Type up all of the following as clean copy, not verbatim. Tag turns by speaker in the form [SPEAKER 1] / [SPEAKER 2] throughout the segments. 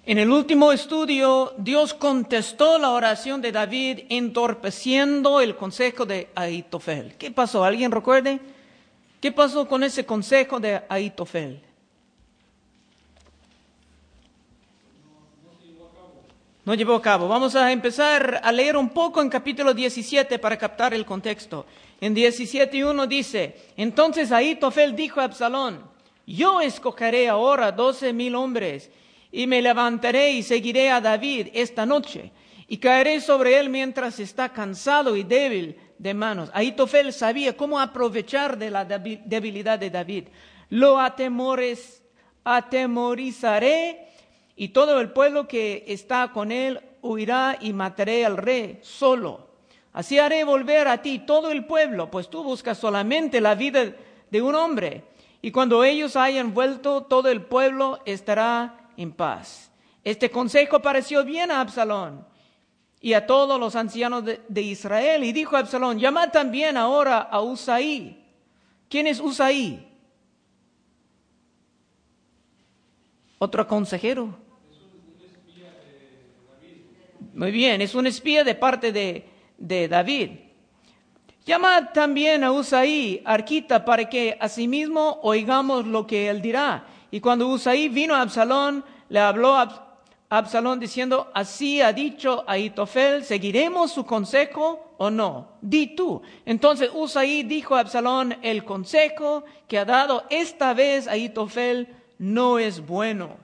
[SPEAKER 1] En el último estudio, Dios contestó la oración de David entorpeciendo el consejo de Ahitofel. ¿Qué pasó? ¿Alguien recuerde? ¿Qué pasó con ese consejo de Ahitofel? No llevó a cabo. Vamos a empezar a leer un poco en capítulo 17 para captar el contexto. En 17:1 dice: Entonces Ahitofel dijo a Absalón: Yo escogeré ahora 12,000 hombres, y me levantaré y seguiré a David esta noche, y caeré sobre él mientras está cansado y débil de manos. Ahitofel sabía cómo aprovechar de la debilidad de David. Lo atemorizaré, y todo el pueblo que está con él huirá, y mataré al rey solo. Así haré volver a ti todo el pueblo, pues tú buscas solamente la vida de un hombre. Y cuando ellos hayan vuelto, todo el pueblo estará en paz. Este consejo pareció bien a Absalón y a todos los ancianos de Israel. Y dijo Absalón: Llamad también ahora a Usaí. ¿Quién es Usaí? ¿Otro consejero? Muy bien, es un espía de parte de David. Llamad también a Usaí, arquita, para que asimismo oigamos lo que él dirá. Y cuando Usaí vino a Absalón, le habló a Absalón diciendo: Así ha dicho Ahitofel, ¿seguiremos su consejo o no? Di tú. Entonces Usaí dijo a Absalón: El consejo que ha dado esta vez Ahitofel no es bueno.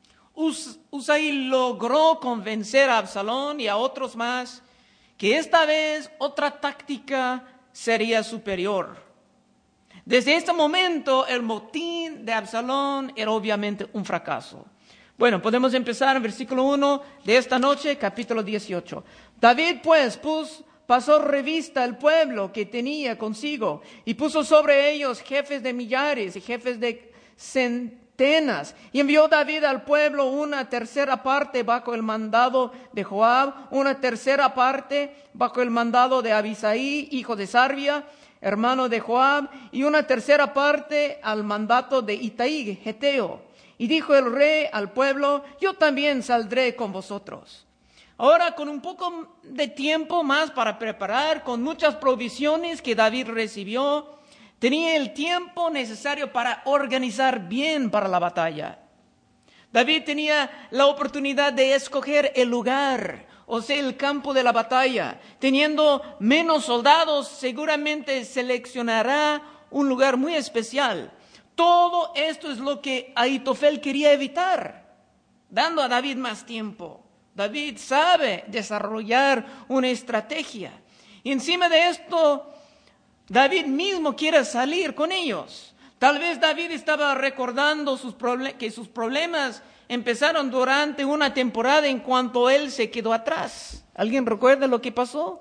[SPEAKER 1] Usaí logró convencer a Absalón y a otros más que esta vez otra táctica sería superior. Desde este momento, el motín de Absalón era obviamente un fracaso. Bueno, podemos empezar en versículo 1 de esta noche, capítulo 18. David, pues, pasó revista al pueblo que tenía consigo, y puso sobre ellos jefes de millares y jefes de centenas. Y envió David al pueblo una tercera parte bajo el mandado de Joab, una tercera parte bajo el mandado de Abisai, hijo de Sarvia, hermano de Joab, y una tercera parte al mandato de Itai, geteo. Y dijo el rey al pueblo: Yo también saldré con vosotros. Ahora, con un poco de tiempo más para preparar, con muchas provisiones que David recibió, tenía el tiempo necesario para organizar bien para la batalla. David tenía la oportunidad de escoger el lugar, o sea, el campo de la batalla. Teniendo menos soldados, seguramente seleccionará un lugar muy especial. Todo esto es lo que Ahitofel quería evitar, dando a David más tiempo. David sabe desarrollar una estrategia. Y encima de esto, David mismo quiere salir con ellos. Tal vez David estaba recordando que sus problemas empezaron durante una temporada en cuanto él se quedó atrás. ¿Alguien recuerda lo que pasó?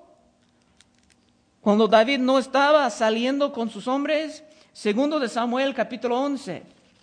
[SPEAKER 1] Cuando David no estaba saliendo con sus hombres. Segundo de Samuel, capítulo 11.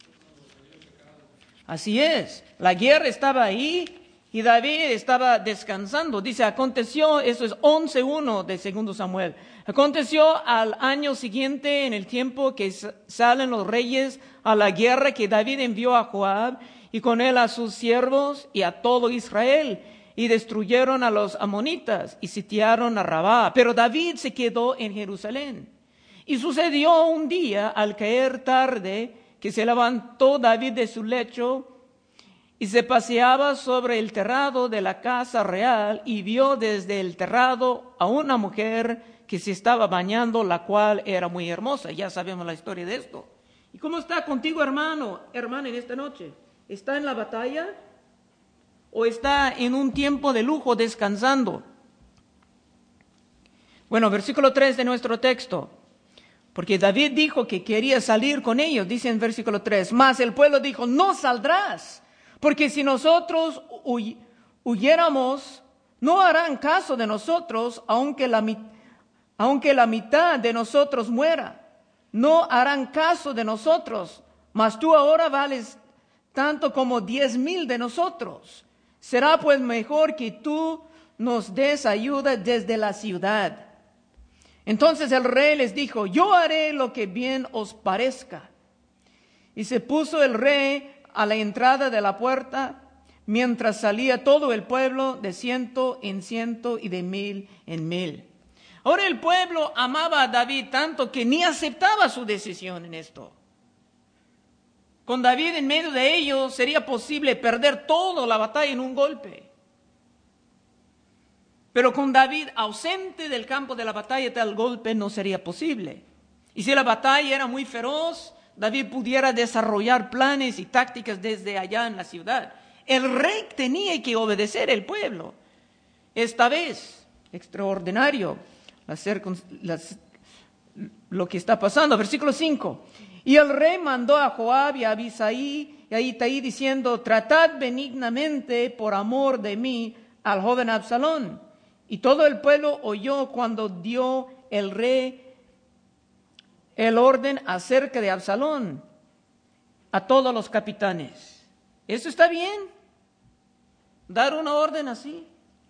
[SPEAKER 1] Así es, la guerra estaba ahí y David estaba descansando. Dice, aconteció, eso es 11:1 de segundo Samuel. Aconteció al año siguiente, en el tiempo que salen los reyes a la guerra, que David envió a Joab y con él a sus siervos y a todo Israel, y destruyeron a los amonitas y sitiaron a Rabá. Pero David se quedó en Jerusalén. Y sucedió un día, al caer tarde, que se levantó David de su lecho y se paseaba sobre el terrado de la casa real, y vio desde el terrado a una mujer que se estaba bañando, la cual era muy hermosa. Ya sabemos la historia de esto. ¿Y cómo está contigo, hermana, en esta noche? ¿Está en la batalla o está en un tiempo de lujo descansando? Bueno, versículo 3 de nuestro texto. Porque David dijo que quería salir con ellos, dice en versículo 3. Mas el pueblo dijo: no saldrás, porque si nosotros huyéramos, no harán caso de nosotros, aunque la mitad de nosotros muera. No harán caso de nosotros, mas tú ahora vales tanto como 10,000 de nosotros. Será pues mejor que tú nos des ayuda desde la ciudad. Entonces el rey les dijo: yo haré lo que bien os parezca. Y se puso el rey a la entrada de la puerta, mientras salía todo el pueblo de 100 en 100 y de 1000 en 1000. Ahora el pueblo amaba a David tanto que ni aceptaba su decisión en esto. Con David en medio de ellos sería posible perder toda la batalla en un golpe. Pero con David ausente del campo de la batalla, tal golpe no sería posible. Y si la batalla era muy feroz, David pudiera desarrollar planes y tácticas desde allá en la ciudad. El rey tenía que obedecer al pueblo. Esta vez, extraordinario, lo que está pasando. Versículo 5. Y el rey mandó a Joab y a Abisai y a Itaí diciendo: tratad benignamente por amor de mí al joven Absalón. Y todo el pueblo oyó cuando dio el rey el orden acerca de Absalón a todos los capitanes. ¿Eso está bien? ¿Dar una orden así?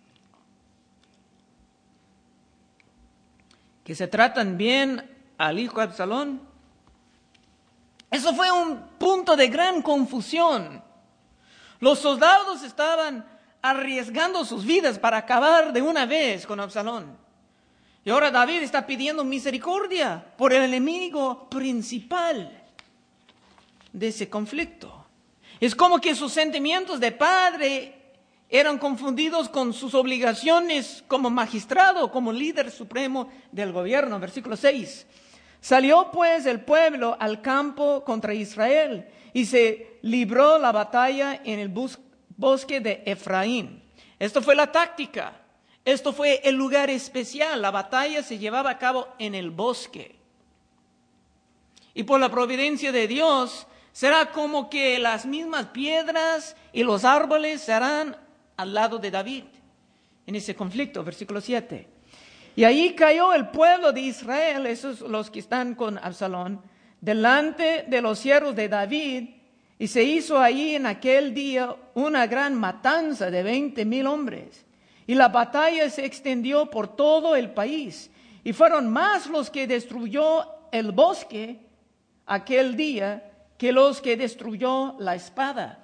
[SPEAKER 1] ¿Que se tratan bien al hijo Absalón? Eso fue un punto de gran confusión. Los soldados estaban arriesgando sus vidas para acabar de una vez con Absalón. Y ahora David está pidiendo misericordia por el enemigo principal de ese conflicto. Es como que sus sentimientos de padre eran confundidos con sus obligaciones como magistrado, como líder supremo del gobierno. Versículo 6. Salió pues el pueblo al campo contra Israel y se libró la batalla en el bosque de Efraín. Esto fue la táctica. Esto fue el lugar especial. La batalla se llevaba a cabo en el bosque. Y por la providencia de Dios, será como que las mismas piedras y los árboles serán al lado de David en ese conflicto. Versículo 7. Y ahí cayó el pueblo de Israel, esos los que están con Absalón, delante de los siervos de David, y se hizo allí en aquel día una gran matanza de 20,000 hombres. Y la batalla se extendió por todo el país, y fueron más los que destruyó el bosque aquel día que los que destruyó la espada.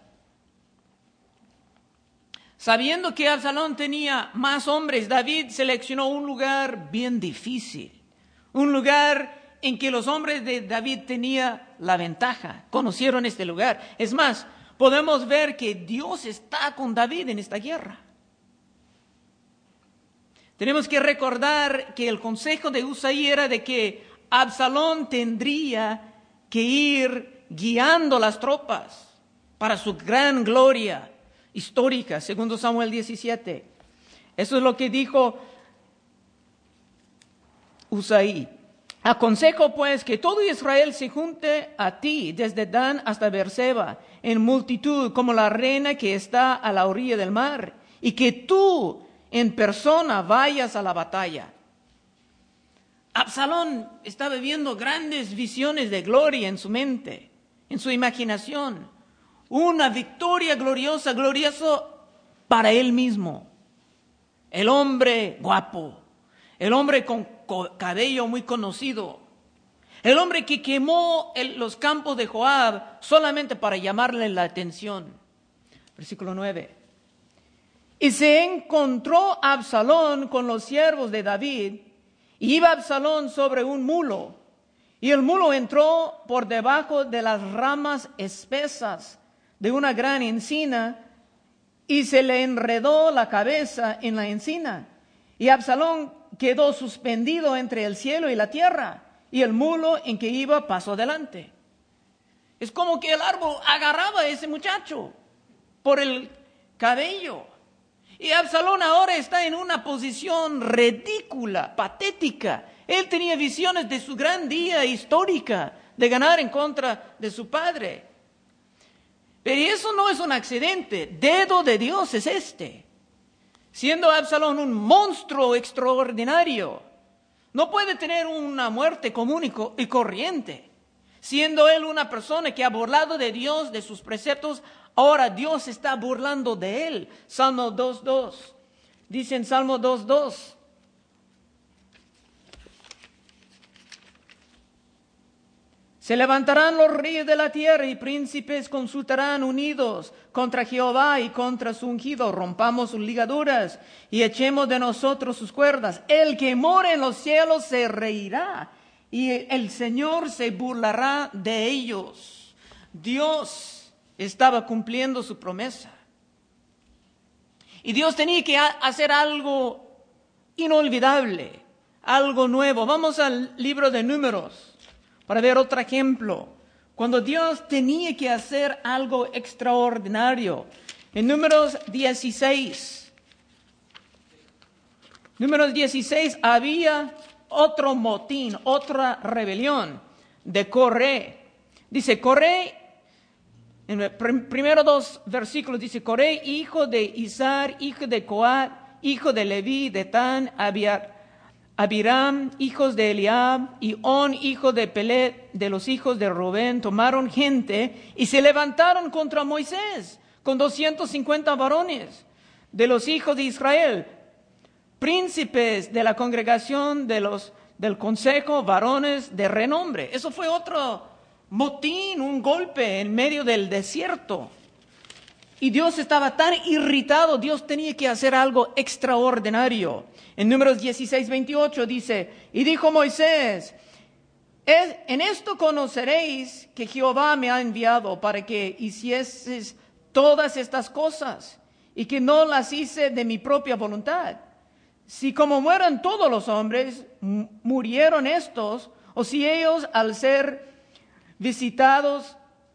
[SPEAKER 1] Sabiendo que Absalón tenía más hombres, David seleccionó un lugar bien difícil, un lugar en que los hombres de David tenían la ventaja, conocieron este lugar. Es más, podemos ver que Dios está con David en esta guerra. Tenemos que recordar que el consejo de Usaí era de que Absalón tendría que ir guiando las tropas para su gran gloria histórica, segundo Samuel 17. Eso es lo que dijo Usaí. Aconsejo pues que todo Israel se junte a ti desde Dan hasta Beerseba en multitud como la arena que está a la orilla del mar, y que tú en persona vayas a la batalla. Absalón estaba viendo grandes visiones de gloria en su mente, en su imaginación. Una victoria gloriosa para él mismo. El hombre guapo, el hombre con cabello muy conocido, el hombre que quemó los campos de Joab solamente para llamarle la atención. Versículo 9. Y se encontró Absalón con los siervos de David, y iba Absalón sobre un mulo, y el mulo entró por debajo de las ramas espesas de una gran encina, y se le enredó la cabeza en la encina. Y Absalón quedó suspendido entre el cielo y la tierra, y el mulo en que iba pasó delante. Es como que el árbol agarraba a ese muchacho por el cabello. Y Absalón ahora está en una posición ridícula, patética. Él tenía visiones de su gran día histórica, de ganar en contra de su padre. Pero eso no es un accidente. Dedo de Dios es este. Siendo Absalón un monstruo extraordinario, no puede tener una muerte común y corriente. Siendo él una persona que ha burlado de Dios, de sus preceptos, ahora Dios está burlando de él. Salmo 2:2. Dice en Salmo 2:2. Se levantarán los reyes de la tierra y príncipes consultarán unidos contra Jehová y contra su ungido. Rompamos sus ligaduras y echemos de nosotros sus cuerdas. El que mora en los cielos se reirá y el Señor se burlará de ellos. Dios estaba cumpliendo su promesa. Y Dios tenía que hacer algo inolvidable, algo nuevo. Vamos al libro de Números para ver otro ejemplo. Cuando Dios tenía que hacer algo extraordinario. En Números 16. Números 16 había otro motín, otra rebelión de Coré. Dice Coré, en los primeros 2 versículos dice, Coré, hijo de Izar, hijo de Coat, hijo de Leví, de Tan, Abiram, hijos de Eliab, y On, hijo de Pelet, de los hijos de Rubén, tomaron gente y se levantaron contra Moisés con 250 varones de los hijos de Israel, príncipes de la congregación del consejo, varones de renombre. Eso fue otro motín, un golpe en medio del desierto. Y Dios estaba tan irritado, Dios tenía que hacer algo extraordinario. En Números 16:28 dice, y dijo Moisés, en esto conoceréis que Jehová me ha enviado para que hicieses todas estas cosas y que no las hice de mi propia voluntad. Si como mueran todos los hombres, murieron estos, o si ellos al ser visitados,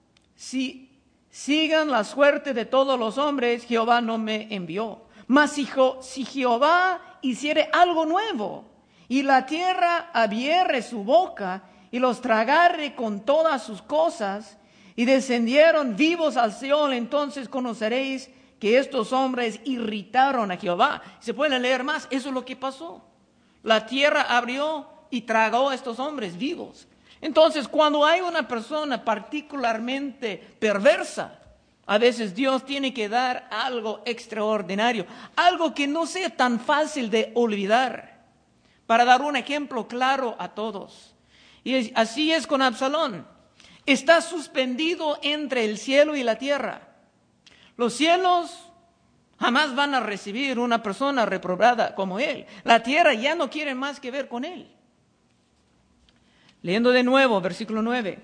[SPEAKER 1] sigan la suerte de todos los hombres, Jehová no me envió. Mas si Jehová hiciere algo nuevo, y la tierra abriere su boca, y los tragare con todas sus cosas, y descendieron vivos al Seol, entonces conoceréis que estos hombres irritaron a Jehová. Se puede leer más, eso es lo que pasó. La tierra abrió y tragó a estos hombres vivos. Entonces, cuando hay una persona particularmente perversa, a veces Dios tiene que dar algo extraordinario, algo que no sea tan fácil de olvidar, para dar un ejemplo claro a todos. Y así es con Absalón. Está suspendido entre el cielo y la tierra. Los cielos jamás van a recibir una persona reprobada como él. La tierra ya no quiere más que ver con él. Leyendo de nuevo, versículo 9.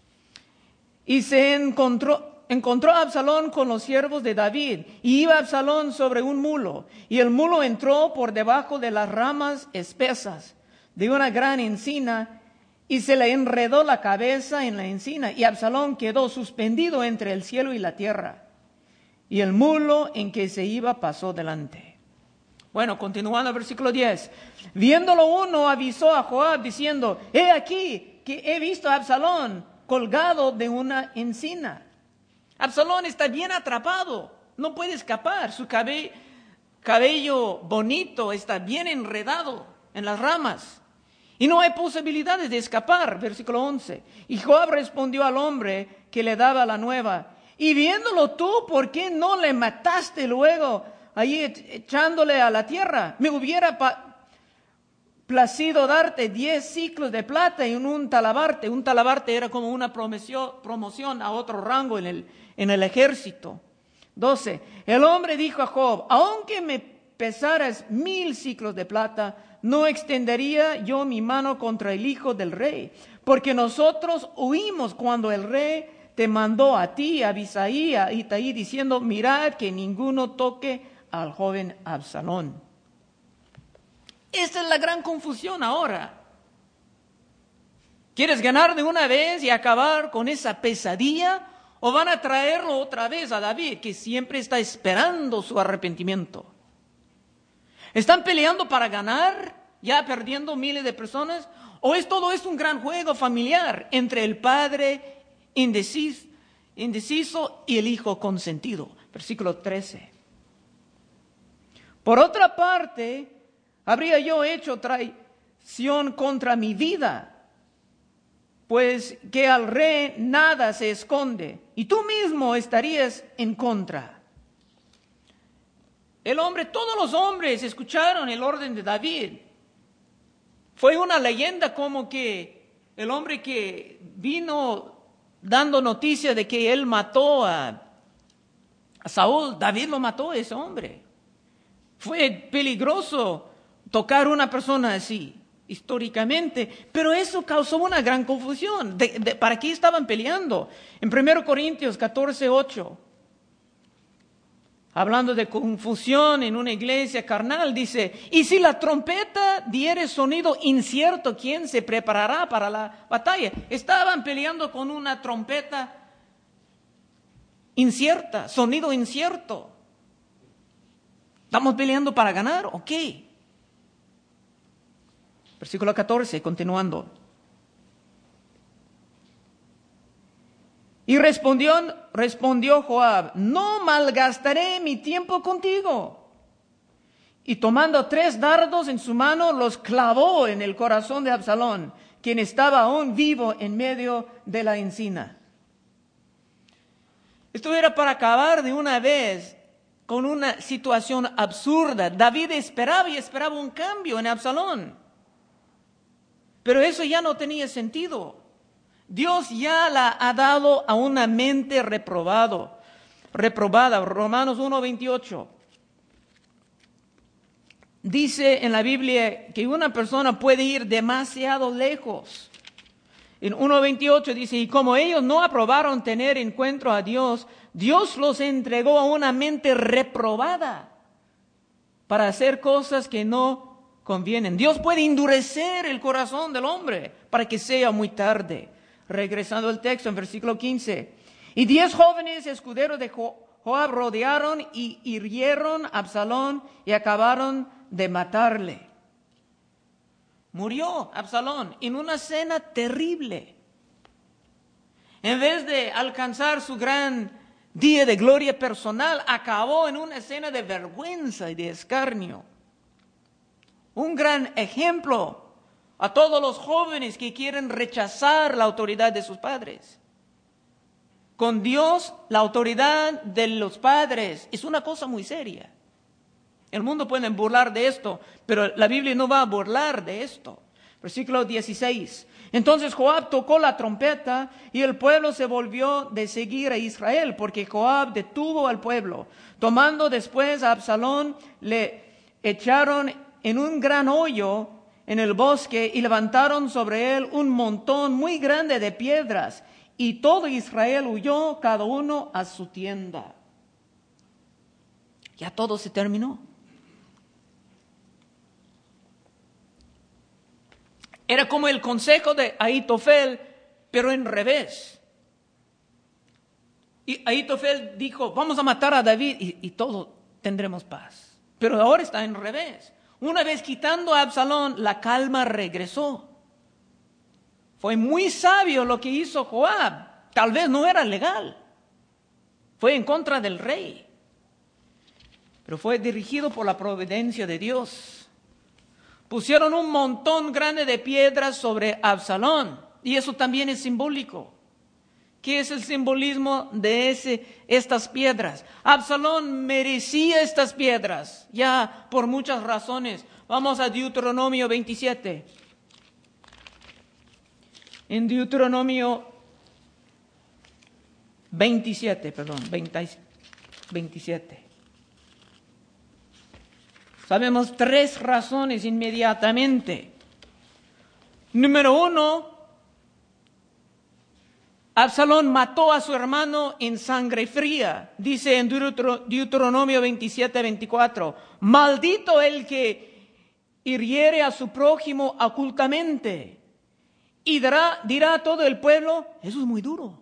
[SPEAKER 1] Y se encontró Absalón con los siervos de David, y iba Absalón sobre un mulo, y el mulo entró por debajo de las ramas espesas de una gran encina, y se le enredó la cabeza en la encina, y Absalón quedó suspendido entre el cielo y la tierra, y el mulo en que se iba pasó delante. Bueno, continuando el versículo 10. Viéndolo uno, avisó a Joab diciendo, he aquí que he visto a Absalón colgado de una encina. Absalón está bien atrapado, no puede escapar. Su cabello bonito está bien enredado en las ramas y no hay posibilidades de escapar. Versículo 11. Y Joab respondió al hombre que le daba la nueva, y viéndolo tú, ¿por qué no le mataste luego allí echándole a la tierra? Me hubiera placido darte 10 siclos de plata y un talabarte. Un talabarte era como una promoción a otro rango en el ejército. 12. El hombre dijo a Job, aunque me pesaras 1000 siclos de plata, no extendería yo mi mano contra el hijo del rey, porque nosotros huimos cuando el rey te mandó a ti, a Abisai, a Itaí, diciendo, mirad que ninguno toque al joven Absalón. Esta es la gran confusión ahora. ¿Quieres ganar de una vez y acabar con esa pesadilla? ¿O van a traerlo otra vez a David, que siempre está esperando su arrepentimiento? ¿Están peleando para ganar, ya perdiendo miles de personas? ¿O todo es un gran juego familiar entre el padre indeciso y el hijo consentido? Versículo 13. Por otra parte, habría yo hecho traición contra mi vida, pues que al rey nada se esconde, y tú mismo estarías en contra. Todos los hombres escucharon el orden de David. Fue una leyenda como que el hombre que vino dando noticia de que él mató a Saúl, David lo mató a ese hombre. Fue peligroso tocar a una persona así, históricamente, pero eso causó una gran confusión. ¿Para qué estaban peleando? En 1 Corintios 14:8, hablando de confusión en una iglesia carnal, dice, y si la trompeta diere sonido incierto, ¿quién se preparará para la batalla? Estaban peleando con una trompeta incierta, sonido incierto. ¿Estamos peleando para ganar o qué? Versículo 14, continuando. Y respondió Joab, no malgastaré mi tiempo contigo. Y tomando 3 dardos en su mano, los clavó en el corazón de Absalón, quien estaba aún vivo en medio de la encina. Esto era para acabar de una vez con una situación absurda. David esperaba un cambio en Absalón. Pero eso ya no tenía sentido. Dios ya la ha dado a una mente reprobada. Romanos 1:28. Dice en la Biblia que una persona puede ir demasiado lejos. En 1:28 dice, y como ellos no aprobaron tener encuentro a Dios, Dios los entregó a una mente reprobada para hacer cosas que no convienen. Dios puede endurecer el corazón del hombre para que sea muy tarde. Regresando al texto en versículo 15. Y 10 jóvenes escuderos de Joab rodearon y hirieron a Absalón y acabaron de matarle. Murió Absalón en una escena terrible. En vez de alcanzar su gran día de gloria personal, acabó en una escena de vergüenza y de escarnio. Un gran ejemplo a todos los jóvenes que quieren rechazar la autoridad de sus padres. Con Dios, la autoridad de los padres es una cosa muy seria. El mundo puede burlar de esto, pero la Biblia no va a burlar de esto. Versículo 16. Entonces Joab tocó la trompeta y el pueblo se volvió de seguir a Israel, porque Joab detuvo al pueblo. Tomando después a Absalón, le echaron en un gran hoyo en el bosque y levantaron sobre él un montón muy grande de piedras. Y todo Israel huyó, cada uno a su tienda. Ya todo se terminó. Era como el consejo de Ahitofel, pero en revés. Y Ahitofel dijo, vamos a matar a David y todos tendremos paz. Pero ahora está en revés. Una vez quitando a Absalón, la calma regresó. Fue muy sabio lo que hizo Joab. Tal vez no era legal. Fue en contra del rey. Pero fue dirigido por la providencia de Dios. Pusieron un montón grande de piedras sobre Absalón. Y eso también es simbólico. ¿Qué es el simbolismo de estas piedras? Absalón merecía estas piedras, ya por muchas razones. Vamos a Deuteronomio 27. En Deuteronomio 27. Sabemos 3 razones inmediatamente. Número 1. Absalón mató a su hermano en sangre fría. Dice en Deuteronomio 27:24, maldito el que hiriere a su prójimo ocultamente. Y dirá todo el pueblo, eso es muy duro.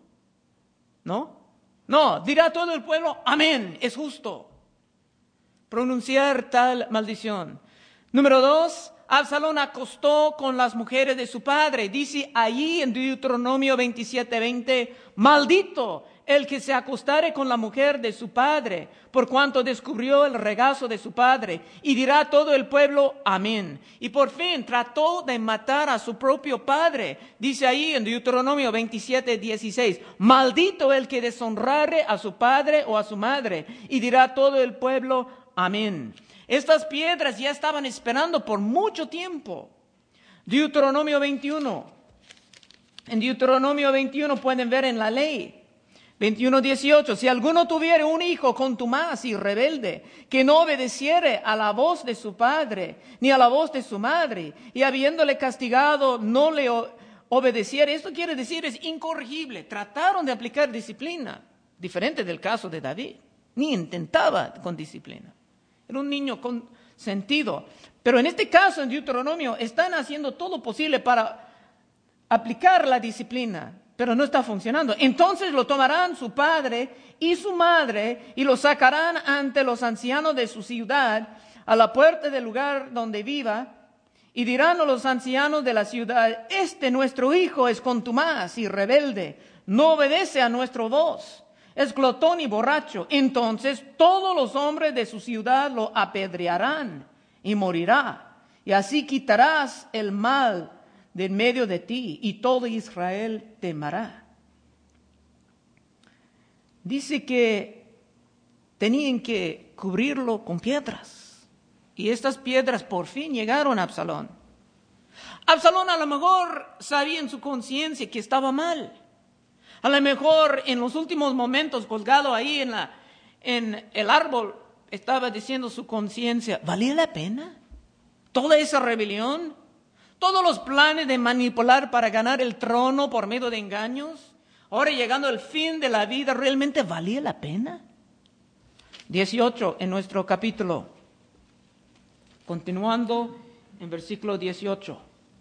[SPEAKER 1] No, dirá todo el pueblo, amén, es justo pronunciar tal maldición. Número 2. Absalón acostó con las mujeres de su padre. Dice allí en Deuteronomio 27:20, maldito el que se acostare con la mujer de su padre, por cuanto descubrió el regazo de su padre. Y dirá todo el pueblo, amén. Y por fin trató de matar a su propio padre. Dice ahí en Deuteronomio 27:16, maldito el que deshonrare a su padre o a su madre. Y dirá todo el pueblo, amén. Estas piedras ya estaban esperando por mucho tiempo. Deuteronomio 21. En Deuteronomio 21 pueden ver en la ley. 21:18, si alguno tuviere un hijo contumaz y rebelde, que no obedeciere a la voz de su padre, ni a la voz de su madre, y habiéndole castigado no le obedeciere, esto quiere decir es incorregible. Trataron de aplicar disciplina, diferente del caso de David, ni intentaba con disciplina. Era un niño consentido. Pero en este caso, en Deuteronomio, están haciendo todo posible para aplicar la disciplina, pero no está funcionando. Entonces lo tomarán su padre y su madre y lo sacarán ante los ancianos de su ciudad a la puerta del lugar donde viva, y dirán a los ancianos de la ciudad: este nuestro hijo es contumaz y rebelde, no obedece a nuestra voz, es glotón y borracho. Entonces todos los hombres de su ciudad lo apedrearán y morirá, y así quitarás el mal de en medio de ti, y todo Israel temerá. Dice que tenían que cubrirlo con piedras, y estas piedras por fin llegaron a Absalón. Absalón a lo mejor sabía en su conciencia que estaba mal. A lo mejor en los últimos momentos, colgado ahí en el árbol, estaba diciendo su conciencia: ¿valía la pena toda esa rebelión? Todos los planes de manipular para ganar el trono por medio de engaños, ahora llegando al fin de la vida, ¿realmente valía la pena? 18 en nuestro capítulo, continuando en versículo 18.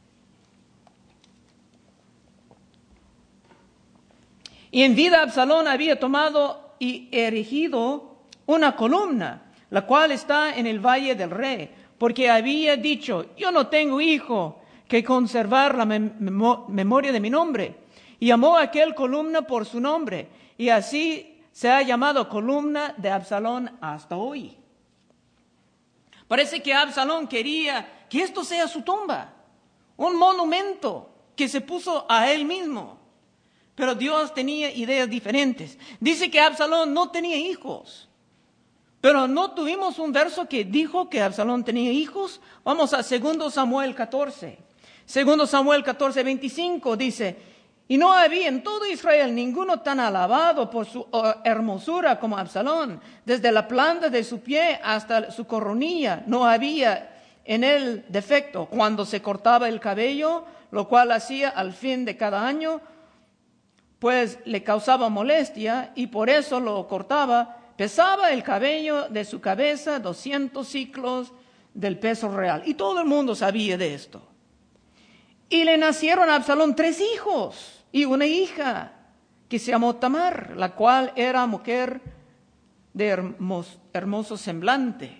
[SPEAKER 1] Y en vida Absalón había tomado y erigido una columna, la cual está en el valle del rey, porque había dicho: yo no tengo hijo que conservar la memoria de mi nombre. Y llamó a aquel columna por su nombre, y así se ha llamado columna de Absalón hasta hoy. Parece que Absalón quería que esto sea su tumba, un monumento que se puso a él mismo. Pero Dios tenía ideas diferentes. Dice que Absalón no tenía hijos. Pero no tuvimos un verso que dijo que Absalón tenía hijos. Vamos a 2 Samuel 14. 2 Samuel 14:25 dice: y no había en todo Israel ninguno tan alabado por su hermosura como Absalón. Desde la planta de su pie hasta su coronilla no había en él defecto. Cuando se cortaba el cabello, lo cual hacía al fin de cada año, pues le causaba molestia, y por eso lo cortaba, pesaba el cabello de su cabeza 200 siclos del peso real. Y todo el mundo sabía de esto. Y le nacieron a Absalón 3 hijos y una hija que se llamó Tamar, la cual era mujer de hermoso semblante.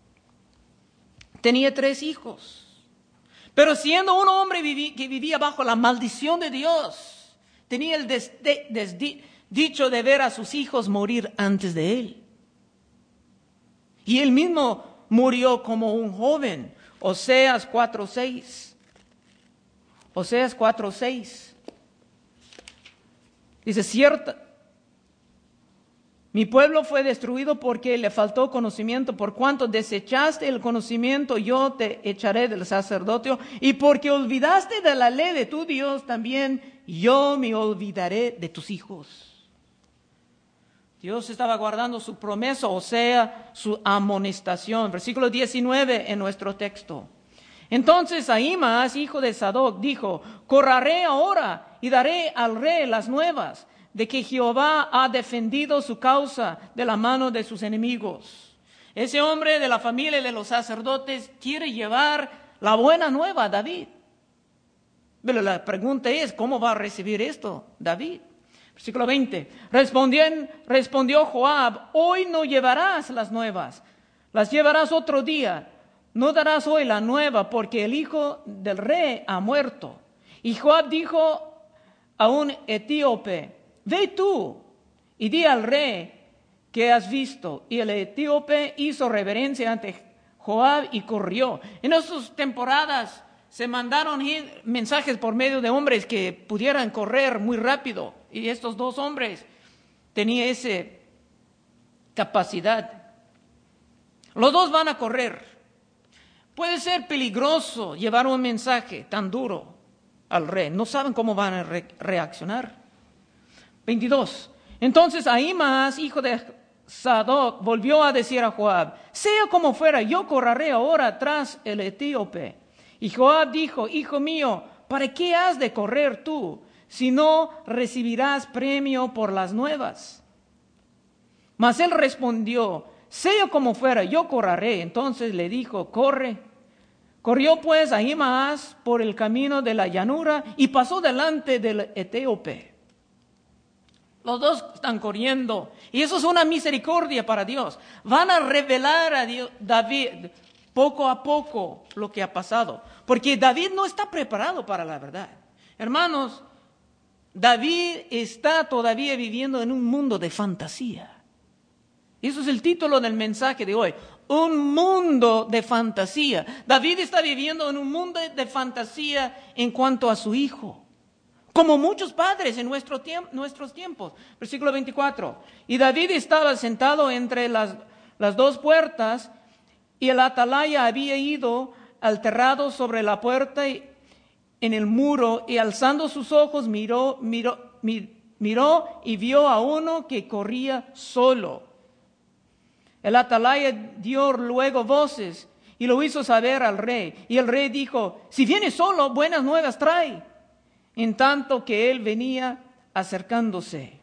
[SPEAKER 1] Tenía 3 hijos. Pero siendo un hombre que vivía bajo la maldición de Dios, tenía el dicho de ver a sus hijos morir antes de él. Y él mismo murió como un joven. Oseas 4:6. Oseas 4:6. Dice: cierta, mi pueblo fue destruido porque le faltó conocimiento. Por cuanto desechaste el conocimiento, yo te echaré del sacerdocio. Y porque olvidaste de la ley de tu Dios, también yo me olvidaré de tus hijos. Dios estaba guardando su promesa, o sea, su amonestación. Versículo 19 en nuestro texto. Entonces Ahimaas, hijo de Sadoc, dijo: correré ahora y daré al rey las nuevas de que Jehová ha defendido su causa de la mano de sus enemigos. Ese hombre de la familia de los sacerdotes quiere llevar la buena nueva a David. Pero la pregunta es: ¿cómo va a recibir esto David? Versículo 20. Respondió Joab: hoy no llevarás las nuevas, las llevarás otro día. No darás hoy la nueva, porque el hijo del rey ha muerto. Y Joab dijo a un etíope: ve tú y di al rey que has visto. Y el etíope hizo reverencia ante Joab y corrió. En esas temporadas se mandaron mensajes por medio de hombres que pudieran correr muy rápido. Y estos 2 hombres tenían esa capacidad. Los 2 van a correr. Puede ser peligroso llevar un mensaje tan duro. al rey. No saben cómo van a reaccionar. 22. Entonces Ahimaas, hijo de Sadoc, volvió a decir a Joab: sea como fuera, yo correré ahora tras el etíope. Y Joab dijo: hijo mío, ¿para qué has de correr tú, si no recibirás premio por las nuevas? Mas él respondió: sea como fuera, yo correré. Entonces le dijo: corre. Corrió pues Ahimaas por el camino de la llanura y pasó delante del etíope. Los dos están corriendo, y eso es una misericordia para Dios. Van a revelar a David poco a poco lo que ha pasado, porque David no está preparado para la verdad. Hermanos, David está todavía viviendo en un mundo de fantasía. Eso es el título del mensaje de hoy. Un mundo de fantasía. David está viviendo en un mundo de fantasía en cuanto a su hijo, como muchos padres en nuestros tiempos. Versículo 24. Y David estaba sentado entre las dos puertas, y el atalaya había ido al terrado sobre la puerta en el muro, y alzando sus ojos miró y vio a uno que corría solo. El atalaya dio luego voces y lo hizo saber al rey. Y el rey dijo: si viene solo, buenas nuevas trae. En tanto que él venía acercándose.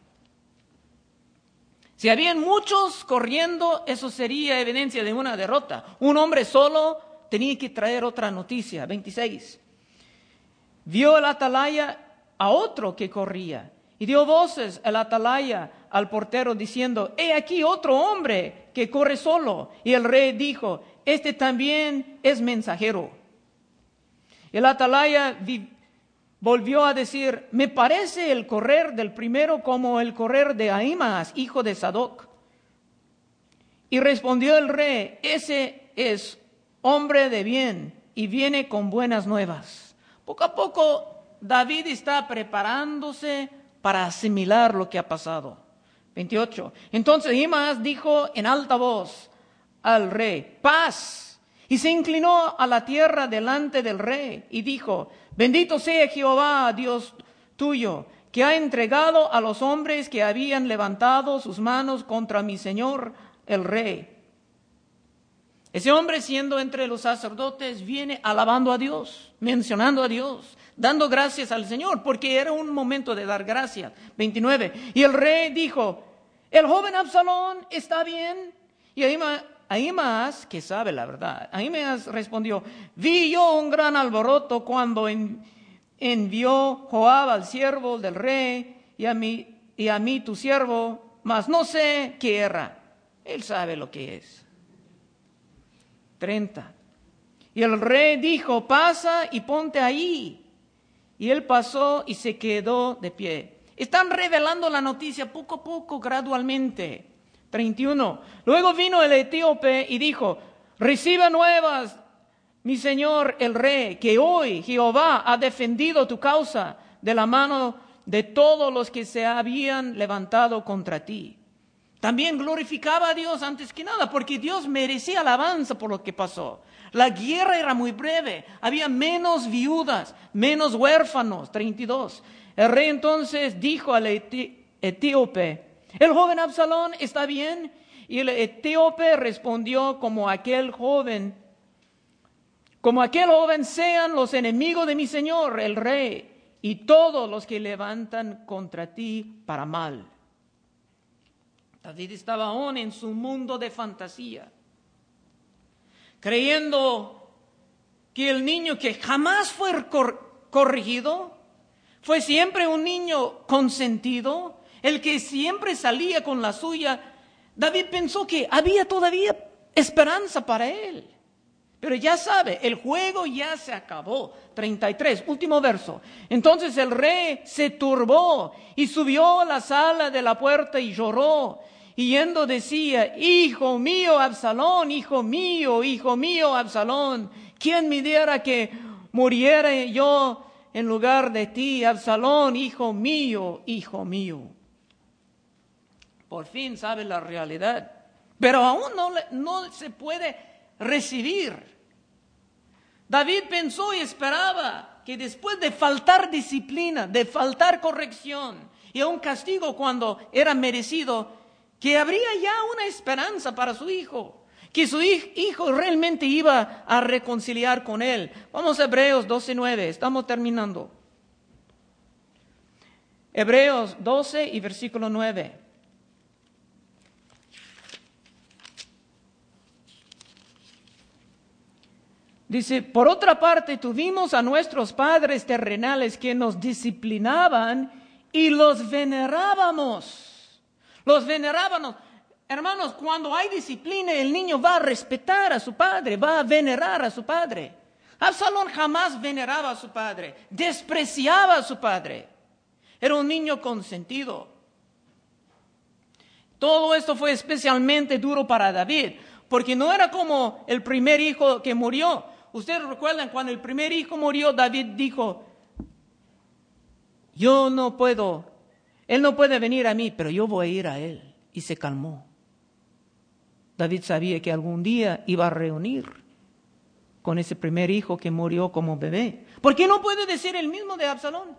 [SPEAKER 1] Si habían muchos corriendo, eso sería evidencia de una derrota. Un hombre solo tenía que traer otra noticia. 26. Vio el atalaya a otro que corría, y dio voces el atalaya al portero diciendo: he aquí otro hombre que corre solo. Y el rey dijo: este también es mensajero. El atalaya volvió a decir: me parece el correr del primero como el correr de Ahimaas, hijo de Sadoc. Y respondió el rey: ese es hombre de bien y viene con buenas nuevas. Poco a poco David está preparándose para asimilar lo que ha pasado. 28. Entonces Ahimaas dijo en alta voz al rey: paz. Y se inclinó a la tierra delante del rey y dijo: bendito sea Jehová, Dios tuyo, que ha entregado a los hombres que habían levantado sus manos contra mi señor el rey. Ese hombre, siendo entre los sacerdotes, viene alabando a Dios, mencionando a Dios, dando gracias al Señor, porque era un momento de dar gracias. 29. Y el rey dijo: el joven Absalón está bien. Y Ahimaas, que sabe la verdad, Ahimaas respondió: vi yo un gran alboroto cuando envió Joab al siervo del rey y a mí tu siervo, mas no sé qué era. Él sabe lo que es. 30. Y el rey dijo: pasa y ponte ahí. Y él pasó y se quedó de pie. Están revelando la noticia poco a poco, gradualmente. 31. Luego vino el etíope y dijo: reciba nuevas, mi señor el rey, que hoy Jehová ha defendido tu causa de la mano de todos los que se habían levantado contra ti. También glorificaba a Dios antes que nada, porque Dios merecía alabanza por lo que pasó. La guerra era muy breve, había menos viudas, menos huérfanos. 32. El rey entonces dijo al etíope: ¿el joven Absalón está bien? Y el etíope respondió: como aquel joven sean los enemigos de mi señor el rey y todos los que levantan contra ti para mal. David estaba aún en su mundo de fantasía, creyendo que el niño que jamás fue corregido, fue siempre un niño consentido, el que siempre salía con la suya. David pensó que había todavía esperanza para él. Pero ya sabe, el juego ya se acabó. 33, último verso. Entonces el rey se turbó y subió a la sala de la puerta y lloró. Y yendo decía: hijo mío Absalón, hijo mío Absalón, ¿quién me diera que muriera yo en lugar de ti, Absalón, hijo mío, hijo mío? Por fin sabe la realidad, pero aún no se puede recibir. David pensó y esperaba que después de faltar disciplina, de faltar corrección y un castigo cuando era merecido, que habría ya una esperanza para su hijo, que su hijo realmente iba a reconciliar con él. Vamos a Hebreos 12:9, estamos terminando. Hebreos 12 y versículo 9. Dice, por otra parte, tuvimos a nuestros padres terrenales que nos disciplinaban y los venerábamos. Los venerábamos. Hermanos, cuando hay disciplina, el niño va a respetar a su padre, va a venerar a su padre. Absalón jamás veneraba a su padre, despreciaba a su padre. Era un niño consentido. Todo esto fue especialmente duro para David, porque no era como el primer hijo que murió. Ustedes recuerdan cuando el primer hijo murió, David dijo, yo no puedo, él no puede venir a mí, pero yo voy a ir a él. Y se calmó. David sabía que algún día iba a reunir con ese primer hijo que murió como bebé. ¿Por qué no puede decir el mismo de Absalón?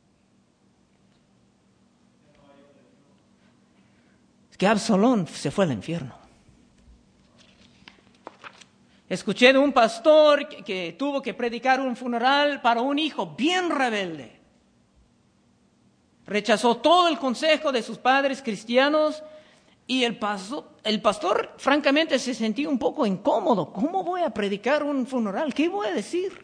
[SPEAKER 1] Es que Absalón se fue al infierno. Escuché de un pastor que tuvo que predicar un funeral para un hijo bien rebelde. Rechazó todo el consejo de sus padres cristianos y el pastor francamente se sentía un poco incómodo. ¿Cómo voy a predicar un funeral? ¿Qué voy a decir?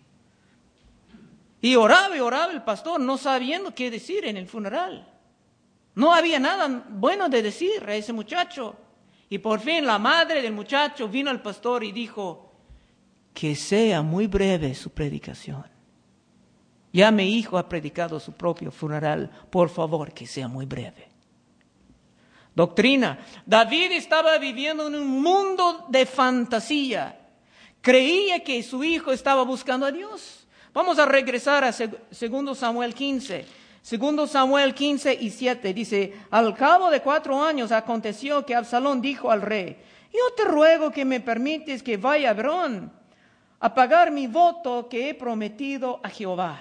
[SPEAKER 1] Y oraba el pastor no sabiendo qué decir en el funeral. No había nada bueno de decir a ese muchacho. Y por fin la madre del muchacho vino al pastor y dijo, que sea muy breve su predicación. Ya mi hijo ha predicado su propio funeral, por favor, que sea muy breve. Doctrina. David estaba viviendo en un mundo de fantasía. Creía que su hijo estaba buscando a Dios. Vamos a regresar a 2 Samuel 15. 2 Samuel 15:7 dice, al cabo de 4 años aconteció que Absalón dijo al rey, yo te ruego que me permites que vaya a Hebrón a pagar mi voto que he prometido a Jehová.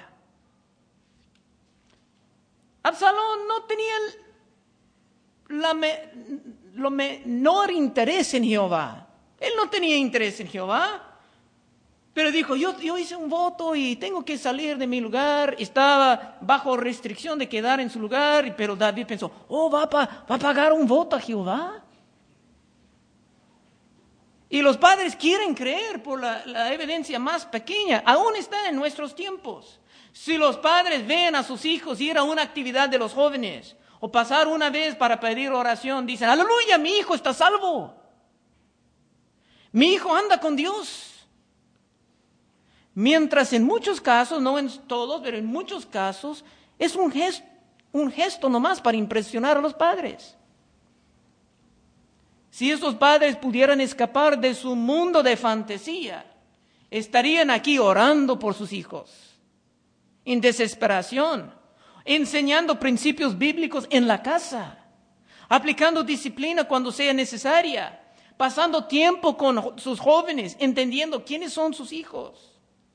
[SPEAKER 1] Absalón no tenía lo menor interés en Jehová. Él no tenía interés en Jehová. Pero dijo, yo hice un voto y tengo que salir de mi lugar. Estaba bajo restricción de quedar en su lugar. Pero David pensó, ¿va a pagar un voto a Jehová? Y los padres quieren creer por la evidencia más pequeña. Aún está en nuestros tiempos. Si los padres ven a sus hijos ir a una actividad de los jóvenes o pasar una vez para pedir oración, dicen, aleluya, mi hijo está salvo. Mi hijo anda con Dios. Mientras en muchos casos, no en todos, pero en muchos casos, es un gesto nomás para impresionar a los padres. Si esos padres pudieran escapar de su mundo de fantasía, estarían aquí orando por sus hijos, en desesperación, enseñando principios bíblicos en la casa, aplicando disciplina cuando sea necesaria, pasando tiempo con sus jóvenes, entendiendo quiénes son sus hijos.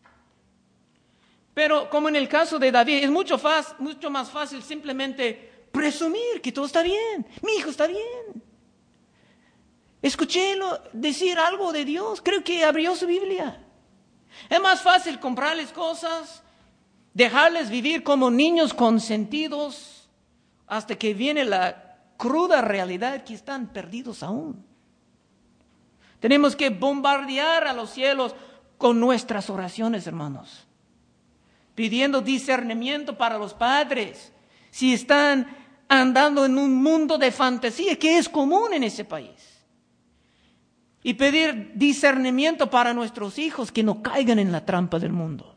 [SPEAKER 1] Pero como en el caso de David, es mucho más fácil simplemente presumir que todo está bien. Mi hijo está bien. Escuchélo decir algo de Dios. Creo que abrió su Biblia. Es más fácil comprarles cosas, dejarles vivir como niños consentidos, hasta que viene la cruda realidad que están perdidos aún. Tenemos que bombardear a los cielos con nuestras oraciones, hermanos, pidiendo discernimiento para los padres si están andando en un mundo de fantasía que es común en ese país. Y pedir discernimiento para nuestros hijos que no caigan en la trampa del mundo.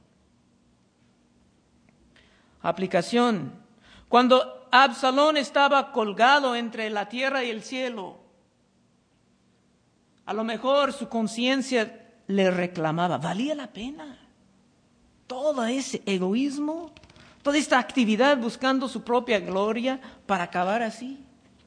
[SPEAKER 1] Aplicación. Cuando Absalón estaba colgado entre la tierra y el cielo, a lo mejor su conciencia le reclamaba, ¿valía la pena todo ese egoísmo, toda esta actividad buscando su propia gloria para acabar así?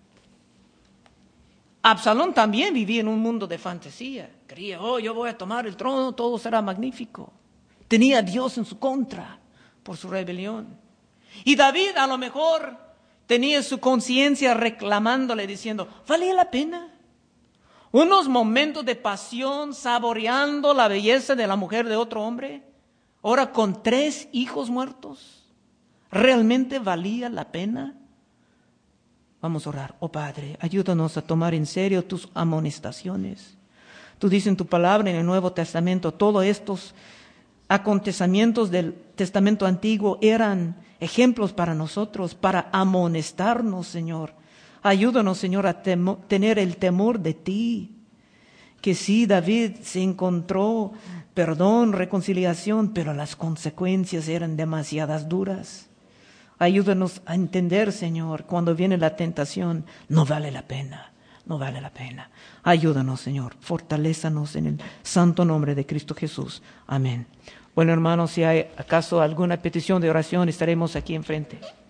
[SPEAKER 1] Absalón también vivía en un mundo de fantasía. Creía, yo voy a tomar el trono, todo será magnífico. Tenía a Dios en su contra por su rebelión. Y David a lo mejor tenía su conciencia reclamándole, diciendo, ¿valía la pena? Unos momentos de pasión, saboreando la belleza de la mujer de otro hombre, ahora con 3 hijos muertos. ¿Realmente valía la pena? Vamos a orar. Oh Padre, ayúdanos a tomar en serio tus amonestaciones. Tú dices en tu palabra en el Nuevo Testamento, todos estos acontecimientos del Testamento Antiguo eran ejemplos para nosotros, para amonestarnos, Señor. Ayúdanos, Señor, a tener el temor de ti. Que sí, David se encontró perdón, reconciliación, pero las consecuencias eran demasiadas duras. Ayúdanos a entender, Señor, cuando viene la tentación, no vale la pena, no vale la pena. Ayúdanos, Señor, fortalézanos en el santo nombre de Cristo Jesús. Amén. Bueno, hermanos, si hay acaso alguna petición de oración, estaremos aquí enfrente.